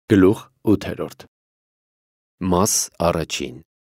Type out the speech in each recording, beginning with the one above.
Գլուխ 8 Մաս առաջին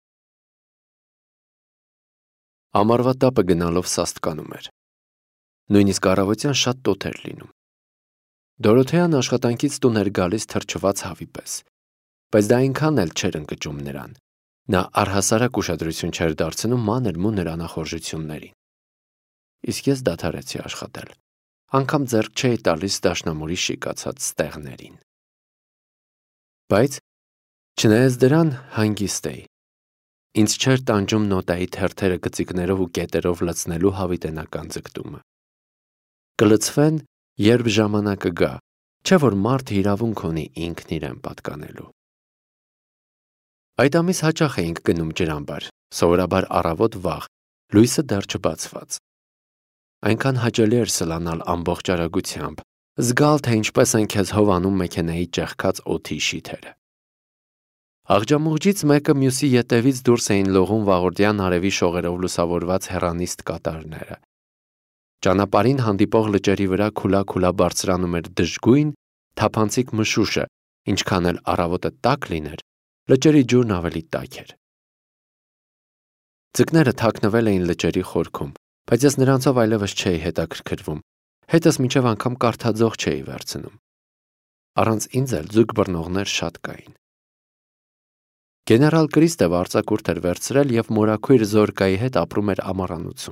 Ամառվա տապը գնալով սաստկանում էր։ Նույնիսկ առավոտյան շատ տոթ էր լինում։ Դորոթեան աշխատանքից տուն էր գալիս թրջված հավի պես, բայց դա այնքան էլ չէր ընկճում նրան։ Նա առհասարակ ուշադրություն չէր դարձնում մանր-մունր անախորժություններին։ Իսկ ես դադարեցի աշխատել։ Անգամ ձեռք չէի տալիս դաշնամուրի շիկացած ստեղներին։ Բայց չնայած դրան հանգիստ էի։ Ինձ չէր տանջում նոտայի թերթերը գծիկներով ու կետերով լցնելու հավիտենական ձգտումը։ Կլցվեն, երբ ժամանակը գա, չէ որ մարդը իրավունք ունի ինքն իրեն պատկանելու։ Այդ ամիս հաճախ էինք գնում ջրամբար, սովորաբար առավոտ վաղ, լույսը դեռ չբացված։ Այնքան հաճելի էր սլանալ ամբողջ արագությամբ, զգալ, թե ինչպես են քեզ հովանում մեքենայի ճեղքած օդի շիթերը։ Աղջամուղջից մեկը մյուսի ետևից դուրս էին լողում վաղորդյան արևի շողերով լուսավորված հեռանիստ կատարները։ Ճանապարհին հանդիպող լճերի վրա քուլա-քուլա բարձրանում էր դժգույն, թափանցիկ մշուշը, ինչքան էլ առավոտը տաք լիներ, լճերի ջուրն ավելի տաք էր։ Ձկները թաքնվել էին լճերի խորքում, բայց ես նրանցով այլևս չէի հետաքրքրվում, հետս մինչև անգամ կարդաձող չէի վերցնում։ Առանց ինձ էլ ձուկ բռնողներ շատ կային։ Գեներալ Կրիստևը արձակուրդ էր վերցրել և մորաքույր զորկայի հետ ապրում էր ամառանոցում։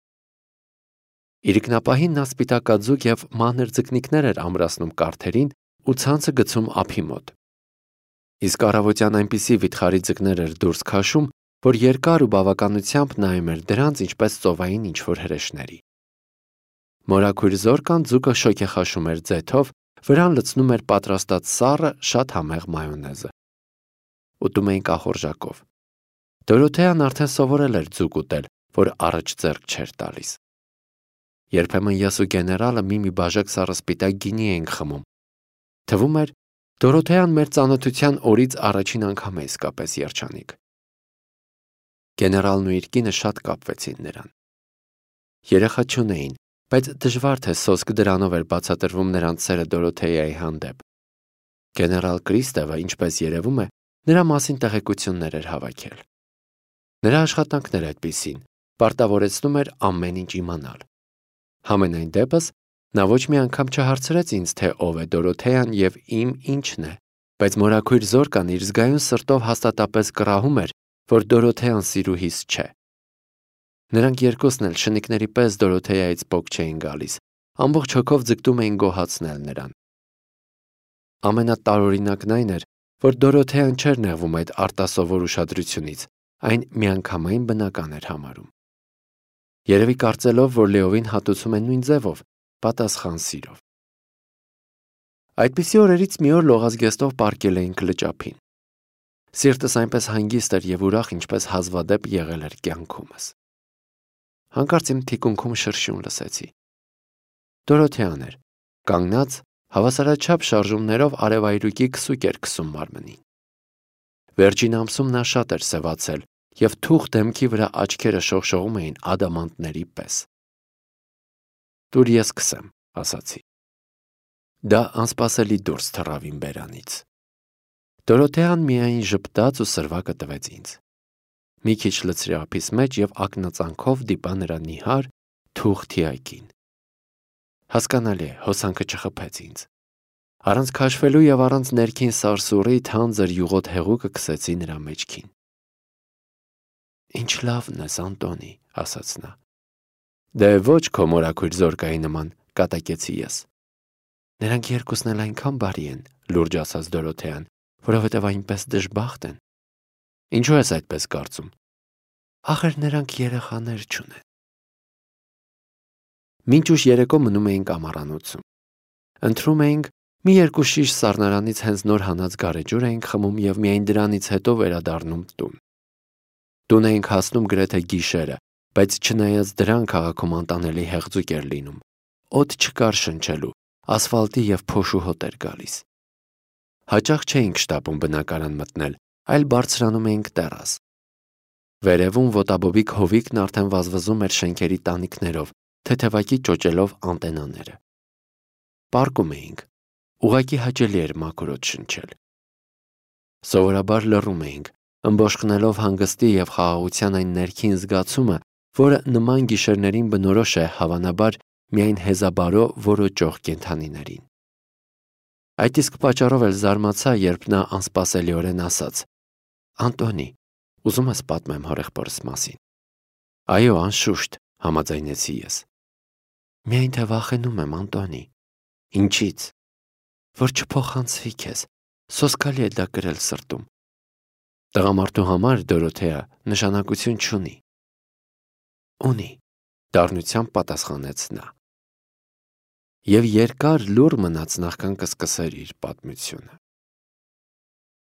Իրիկնապահին նա սպիտակաձուկ և մանր ձկնիկներ էր ամրացնում կարթերին ու ցանցը գցում ափի մոտ։ Իսկ առավոտյան այնպիսի վիթխարի ձկներ էր դուրս քաշում, որ երկար ու բավականությամբ նայում էր դրանց ինչպես ծովային ինչ-որ հրեշների։ Մորաքույր զորկան ձուկը շոգ է խաշում էր ձեթով, վրան լցնում էր պատրաստած սառը, շատ համեղ մայոնեզը։ Ուտում էին կախորժակով։ Դորոթեան արդեն սովորել էր ձուկ ուտել, որ առաջ ձեռք չէր տալիս։ Երբեմն ես ու գեներալը մի բաժակ սառըսպիտակ գինի էինք խմում։ Թվում էր, Դորոթեան մեր ծանոթության օրից առաջին անգամ է իսկապես երջանիկ։ Գեներալն ու իր կինը շատ կապվեցին նրան։ Երեխա չունեին, բայց դժվար թե սոսկ դրանով էր բացատրվում նրանց սերը Դորոթեայի հանդեպ։ Գեներալ Կրիստևը, ինչպես երևում է, նրա մասին տեղեկություններ էր հավաքել։ Նրա աշխատանքն էր այդպիսին, պարտավորեցնում էր ամեն ինչ իմանալ։ Համենայն դեպս, նա ոչ մի անգամ չհարցրեց ինձ, թե ով է Դորոթեան և իմ ինչն է, բայց մորաքույր զորկան իր զգայուն սրտով հաստատապես կռահում էր, որ Դորոթեան սիրուհիս չէ։ Նրանք երկուսն էլ շնիկների պես Դորոթեայից պոկ չէին գալիս, ամբողջ հոգով ձգտում էին գոհացնել նրան։ Ամենատարօրինակն այն էր, որ Դորոթեան չէր նեղվում այդ արտասովոր ուշադրությունից, այն միանգամայն բնական էր համարում։ Երևի կարծելով, որ լիովին հատուցում է նույն ձևով, պատասխան սիրով։ Այդպիսի օրերից մի օր լողազգեստով պառկել էինք լճափին։ Սիրտս այնպես հանգիստ էր և ուրախ, ինչպես հազվադեպ եղել էր կյանքումս։ Հանկարծ իմ թիկունքում շրշյուն լսեցի։ Դորոթեան էր, կանգնած, հավասարաչափ շարժումներով արևայրուկի քսուկ էր քսում մարմնին։ Վերջին ամսում նա շատ էր սևացել և թուխ դեմքի վրա աչքերը շողշողում էին ադամանդների պես։ «Տուր ես քսեմ», ասացի։ Դա անսպասելի դուրս թռավ իմ բերանից։ Դորոթեան միայն ժպտաց ու սրվակը տվեց ինձ։ Մի քիչ լցրի ափիս մեջ և ակնածանքով դիպա նրա նիհար, թուխ թիակին։ Հասկանալի է, հոսանքը չխփեց ինձ։ Առանց քաշվելու և առանց ներքին սարսուռի թանձր յուղոտ հեղուկը քսեցի նրա մեջքին։ «Ինչ լավն ես, Անտոնի», ասաց նա։ «Դե ոչ քո մորաքույր զորկայի նման», կատակեցի ես։ «Նրանք երկուսն էլ այնքան բարի են», լուրջ ասաց Դորոթեան, «որովհետև այնպես դժբախտ են»։ «Ինչու ես այդպես կարծում»։ «Ախր նրանք երեխաներ չունեն»։ Մինչ ուշ երեկո մնում էինք ամառանոցում։ Ընթրում էինք, մի երկու շիշ սառնարանից հենց նոր հանած գարեջուր էինք խմում և միայն դրանից հետո վերադառնում տուն։ Տուն էինք հասնում գրեթե գիշերը, բայց չնայած դրան քաղաքում անտանելի հեղձուկ էր լինում։ Օդ չկար շնչելու, ասֆալտի և փոշու հոտ էր գալիս։ Հաճախ չէինք շտապում բնակարան մտնել, այլ բարձրանում էինք տեռաս։ Վերևում ոտաբոբիկ հովիկն արդեն վազվզում էր շենքերի տանիքներով, թեթևակի ճոճելով անտենաները։ Պառկում էինք։ ուղղակի հաճելի էր մաքուրոց շնչել։ Սովորաբար լռում էինք, ըմբոշխնելով հանգստի և խաղաղության այն ներքին զգացումը, որը նման գիշերներին բնորոշ է հավանաբար միայն հեզաբարո որոճող կենդանիներին։ Այդ իսկ պատճառով էլ զարմացա, երբ նա անսպասելիորեն ասաց. «Անտոնի, ուզում ես պատմեմ հորեղբորս մասին»։ «Այո, անշուշտ», համաձայնեցի ես։ «Միայն թե վախենում եմ, Անտոնի»։ «Ինչից»։ «Որ չփոխանցվի քեզ, սոսկալի է դա կրել սրտում»։ «Տղամարդու համար, Դորոթեա, նշանակություն չունի»։ «Ունի», դառնությամբ պատասխանեց նա։ Եվ երկար լուռ մնաց, նախքան կսկսեր իր պատմությունը։